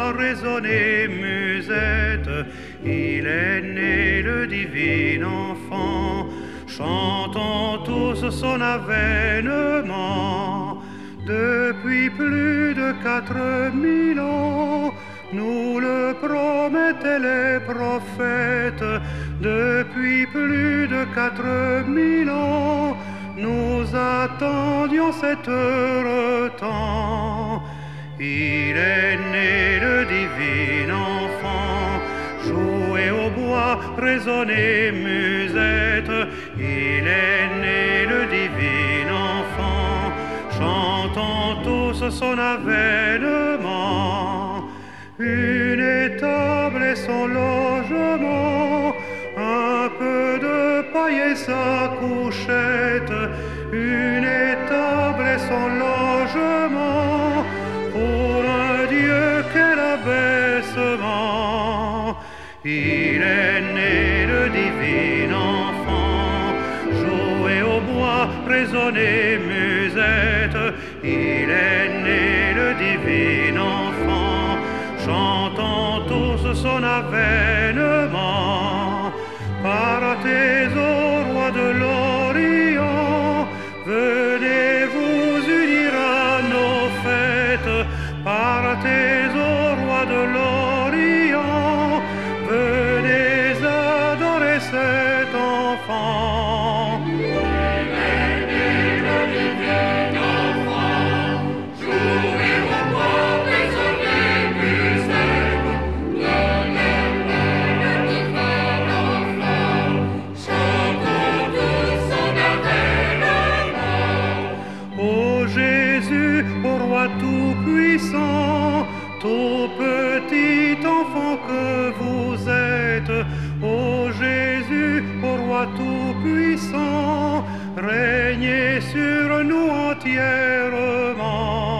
résonner musette, il est né le divin enfant. Chantons tous son avènement. Depuis plus de 4000 ans, nous le promettaient les prophètes. Depuis plus de 4000 ans, nous attendions cet heureux temps. Il est né le divin enfant, jouer au bois, résonner musette. Il est né le divin enfant, chantons tous son avènement. Une étable et son logement, un peu de paille et sa couchette. Une étable et son logement, pour un Dieu quel abaissement. Il est né le divin enfant, jouer au bois, résonner musette. Il est né le divin enfant, chantons tous son avènement. Partez au roi de l'Orient, venez vous unir à nos fêtes. Partez au roi de l'Orient, venez adorer cet enfant. Au roi tout-puissant, tout petit enfant que vous êtes, ô Jésus, ô roi tout-puissant, régnez sur nous entièrement.